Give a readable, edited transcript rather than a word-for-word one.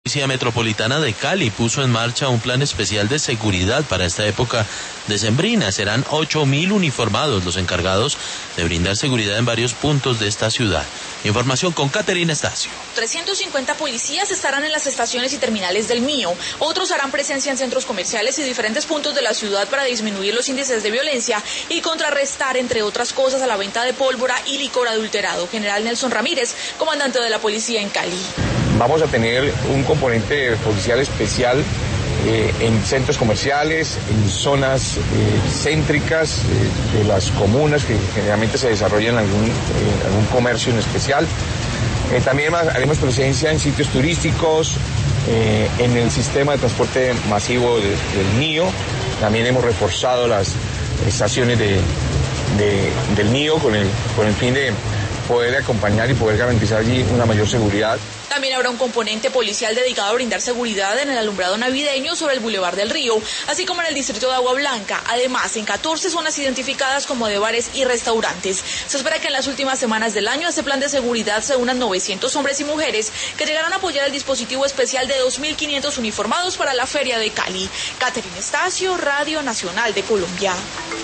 La Policía Metropolitana de Cali puso en marcha un plan especial de seguridad para esta época decembrina. Serán 8.000 uniformados los encargados de brindar seguridad en varios puntos de esta ciudad. Información con Caterina Estacio. 350 policías estarán en las estaciones y terminales del Mío. Otros harán presencia en centros comerciales y diferentes puntos de la ciudad para disminuir los índices de violencia y contrarrestar, entre otras cosas, a la venta de pólvora y licor adulterado. General Nelson Ramírez, comandante de la policía en Cali. Vamos a tener un componente policial especial en centros comerciales, en zonas céntricas de las comunas que generalmente se desarrollan algún comercio en especial. También haremos presencia en sitios turísticos, en el sistema de transporte masivo del NIO. También hemos reforzado las estaciones del NIO con el fin de poder acompañar y poder garantizar allí una mayor seguridad. También habrá un componente policial dedicado a brindar seguridad en el alumbrado navideño sobre el Boulevard del Río, así como en el distrito de Agua Blanca. Además, en 14 zonas identificadas como de bares y restaurantes. Se espera que en las últimas semanas del año a este plan de seguridad se unan 900 hombres y mujeres que llegarán a apoyar el dispositivo especial de 2.500 uniformados para la Feria de Cali. Caterina Estacio, Radio Nacional de Colombia.